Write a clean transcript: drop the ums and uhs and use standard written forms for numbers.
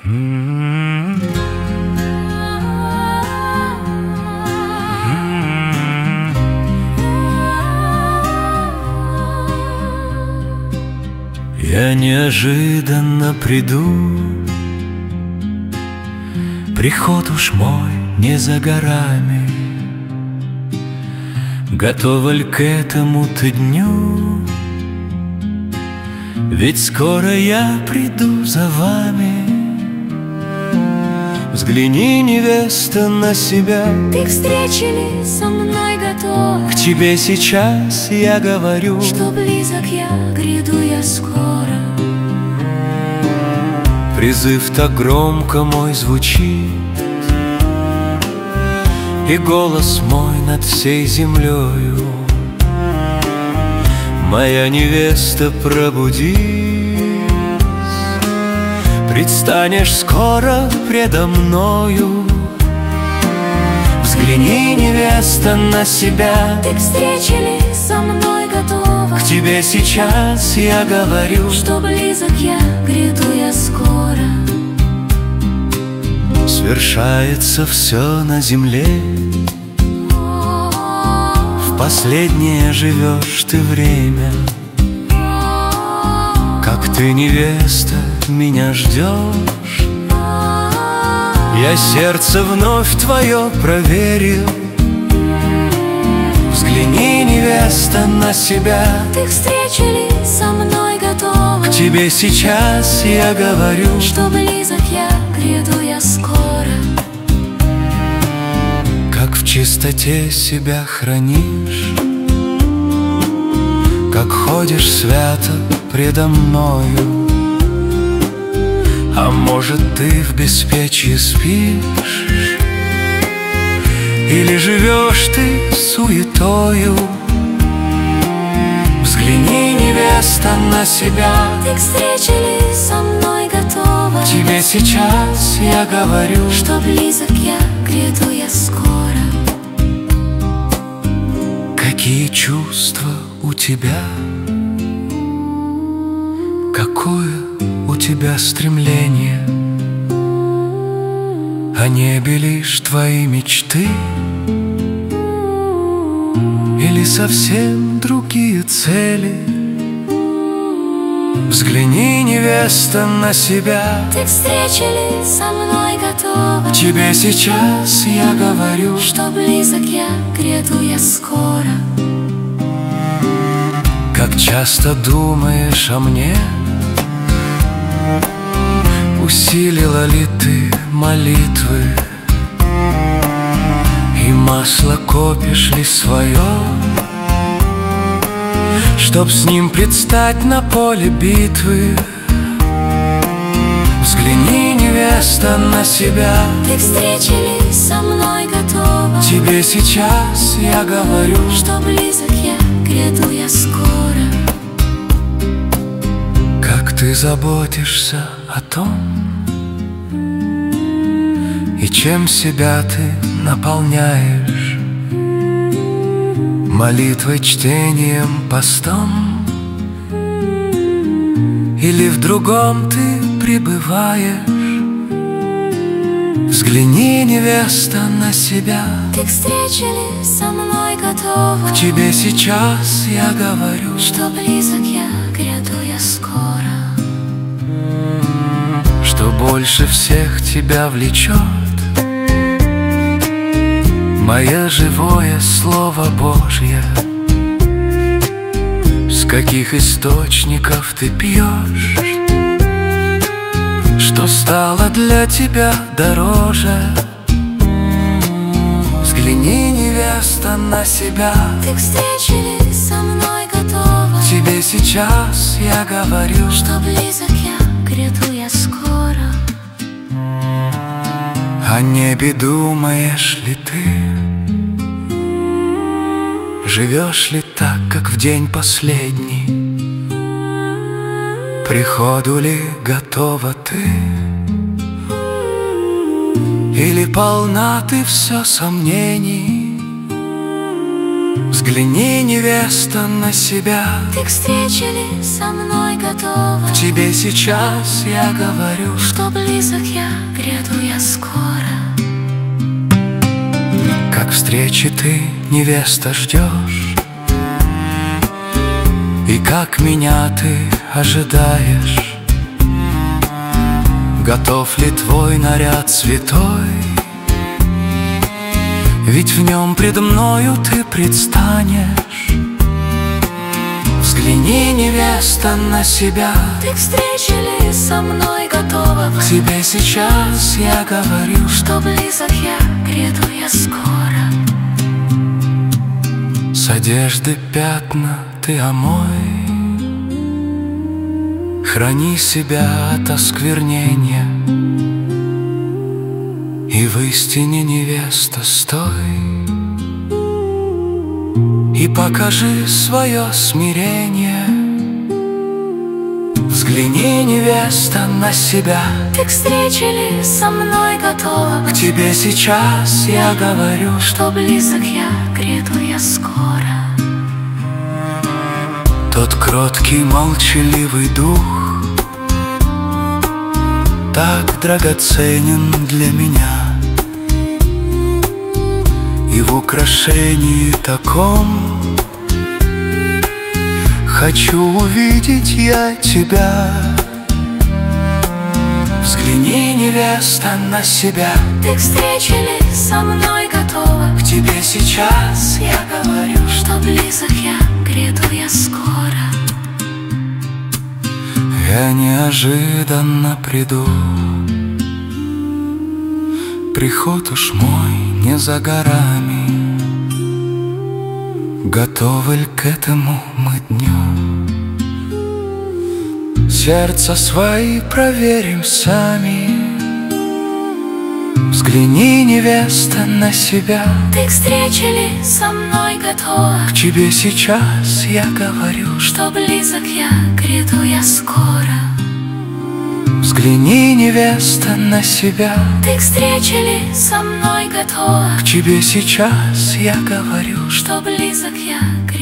Я неожиданно приду, приход уж мой не за горами. Готова ли к этому-то дню? Ведь скоро я приду за вами. Взгляни, невеста, на себя. Ты к встрече ли со мной готова? К тебе сейчас я говорю, что близок я, гряду я скоро. Призыв так громко мой звучит, и голос мой над всей землею. Моя невеста, пробудись, предстанешь скоро предо мною. Взгляни, невеста, на себя. Ты к встрече ли со мной готова? К тебе сейчас я говорю, что близок я, гряду я скоро. Свершается все на земле, в последнее живешь ты время. Как ты, невеста, меня ждешь, я сердце вновь твое проверил. Взгляни, невеста, на себя. Ты к встрече ли со мной готова? К тебе сейчас я говорю, что близок я, гряду я скоро. Как в чистоте себя хранишь, как ходишь свято предо мною. А может, ты в беспечии спишь, или живешь ты суетою? Взгляни, невеста, на себя. Ты к встрече ли со мной готова? Тебе сейчас я говорю, что близок я, гряду я скоро. Какие чувства у тебя, какое у тебя стремление, о небе лишь твои мечты, или совсем другие цели? Взгляни, невеста, на себя. Ты к встрече ли со мной готова? Тебе сейчас я говорю, что близок я, гряду я скоро. Как часто думаешь о мне, усилила ли ты молитвы, и масло копишь ли свое, чтоб с ним предстать на поле битвы? Взгляни, невеста, на себя. Ты к встрече ли со мной готова? Тебе сейчас я говорю, что близок я, гряду я скоро. Как ты заботишься о том, и чем себя ты наполняешь, молитвой, чтением, постом, или в другом ты пребываешь? Взгляни, невеста, на себя. Ты к встрече ли со мной готова? К тебе сейчас я говорю, что близок я, гряду я скоро. Что больше всех тебя влечет мое живое Слово Божье. С каких источников ты пьешь, что стало для тебя дороже? Взгляни, невеста, на себя. Ты к встрече ли со мной готова? Тебе сейчас я говорю, что близок я, гряду я скоро. О небе думаешь ли ты? Живешь ли так, как в день последний? Приходу ли готова ты? Или полна ты все сомнений? Взгляни, невеста, на себя. Ты к встрече ли со мной готова? Тебе сейчас я говорю, что близок я, гряду я скоро. как встречи ты, невеста, ждешь, и как меня ты ожидаешь. Готов ли твой наряд святой? Ведь в нем пред мною ты предстанешь. Взгляни, невеста, на себя. Ты к встрече ли со мной готова? К тебе сейчас я говорю, что близок я, гряду я скоро. с одежды пятна ты омой, храни себя от осквернения, и в истине, невеста, стой, и покажи свое смирение. Взгляни, невеста, на себя. Ты к встрече ли со мной готова? К тебе сейчас я говорю, что близок я, гряду я скоро. тот кроткий, молчаливый дух так драгоценен для меня, и в украшении таком хочу увидеть я тебя. Взгляни, невеста, на себя. Ты к встрече ли со мной готова? К тебе сейчас я говорю, что близок я, гряду я скоро. я неожиданно приду, приход уж мой не за горами. Готовы ли к этому мы дню? Сердца свои проверим сами. Взгляни, невеста, на себя. Ты к встрече ли со мной готова? К тебе сейчас я говорю, что близок я, гряду я скоро. Взгляни, невеста, на себя. Ты к встрече ли со мной готова? К тебе сейчас я говорю, что близок я,